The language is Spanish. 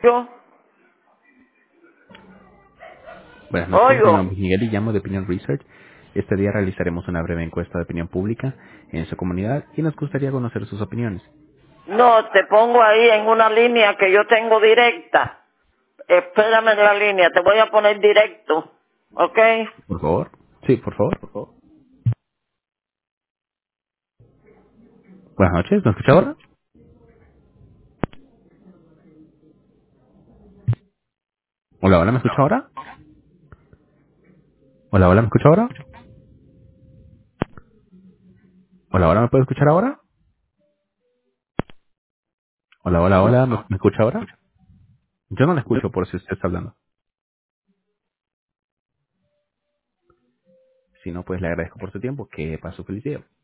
Yo Buenas noches, mi oigo. nombre es Miguel y llamo de Opinion Research. Este día realizaremos una breve encuesta de opinión pública en su comunidad y nos gustaría conocer sus opiniones. No, te pongo ahí en una línea que yo tengo directa. Espérame en la línea, te voy a poner directo. ¿Ok? Por favor. Sí, por favor. Buenas noches, ¿me escucha ahora? Hola, hola, ¿me escucha ahora? Hola, hola, ¿me escucha ahora? Hola, hola, ¿me puede escuchar ahora? Hola, hola, hola, ¿me escucha ahora? Yo no la escucho por si usted está hablando. Si no, pues le agradezco por su tiempo. Que pase un feliz día.